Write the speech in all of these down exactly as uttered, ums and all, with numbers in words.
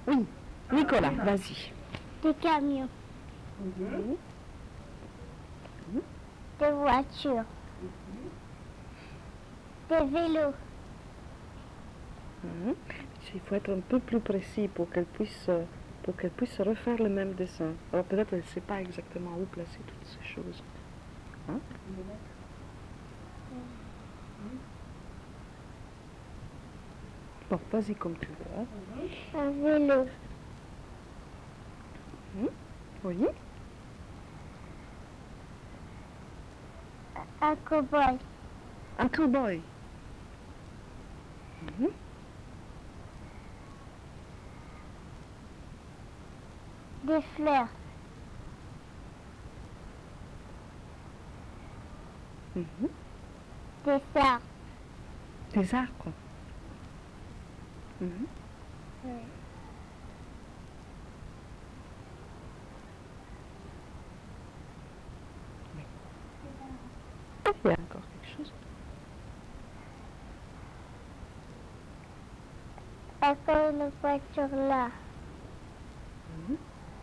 Oui, Nicolas, vas-y. Des camions. Mhm. Des voitures. Des vélos. Mhm. Il faut être un peu plus précis pour qu'elle puisse, euh, pour qu'elle puisse refaire le même dessin. Alors peut-être qu'elle ne sait pas exactement où placer toutes ces choses. Hein? Bon, vas-y comme tu veux. Hein? Un vélo. Mhm. Oui. Un cow-boy. Un cow-boy. Mhm. Des fleurs. Mhm. Des arbres. Des arbres. Mhm. Ouais. Il y a encore quelque chose. Encore une voiture là. Mhm.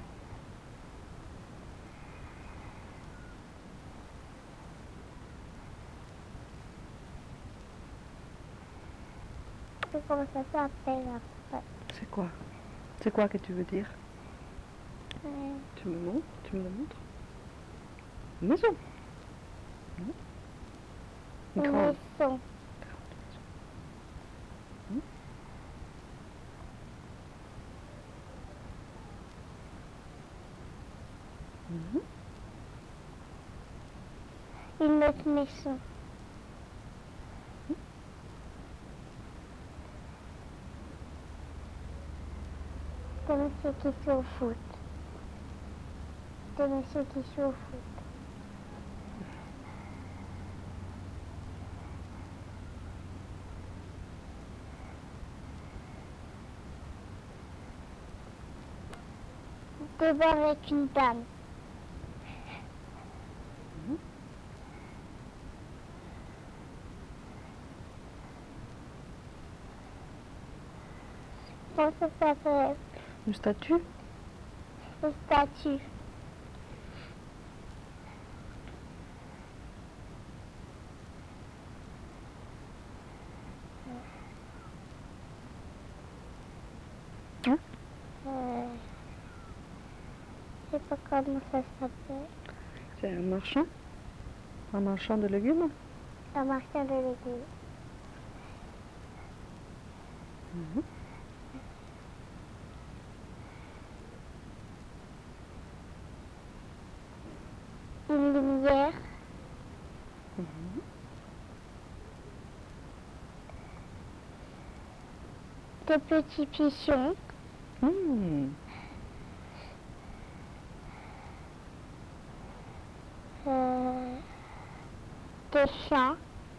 Comment ça s'appelle après? C'est quoi? C'est quoi que tu veux dire? Ouais. Tu me montres? Tu me le montres? Une maison. Non? Une Une grande. maison. Mhm. Mhm. Une autre maison. Des messieurs qui jouent au foot. Des messieurs qui jouent au foot. Des bars avec une dame. Mhm. Comment ça s'appelle? Une statue? Une statue. Hein? Euh, je sais pas comment ça s'appelle. C'est un marchand? Un marchand de légumes? Un marchand de légumes. Mhm. Une lumière. Mhm. Des petits pigeons. Hmm. Euh, des champs.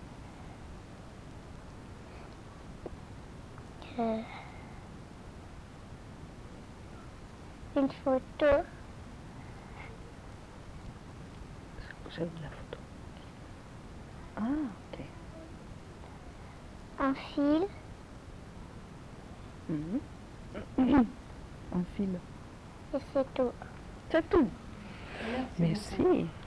Euh, une photo. C'est où la photo? Ah, ok. Un fil. Mhm. Un fil. Et c'est tout. C'est tout. Merci.